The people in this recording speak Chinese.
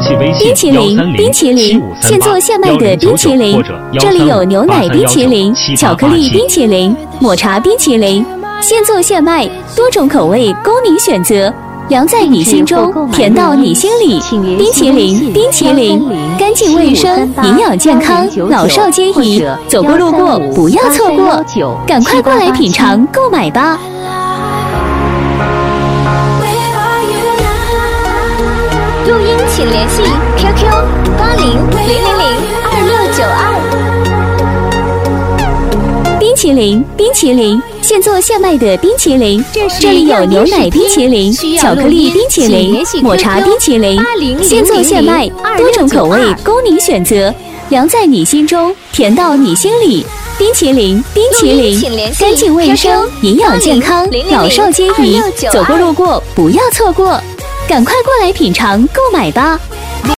冰淇淋，冰淇淋，现做现卖的冰淇淋，这里有牛奶冰淇淋、巧克力冰淇淋、抹茶冰淇淋，现做现卖，多种口味供您选择。凉在你心中，甜到你心里。冰淇淋，冰淇淋，干净卫生，营养健康，老少皆宜。走过路过不要错过，赶快过来品尝购买吧。 录音请联系 QQ80002692。 冰淇淋，冰淇淋，现做现卖的冰淇淋，这里有牛奶冰淇淋、巧克力冰淇淋、抹茶冰淇淋，现做现卖，多种口味供您选择。凉在你心中，甜到你心里。冰淇淋，冰淇淋，干净卫生，营养健康，老少皆宜。走过路过不要错过，赶快过来品尝购买吧。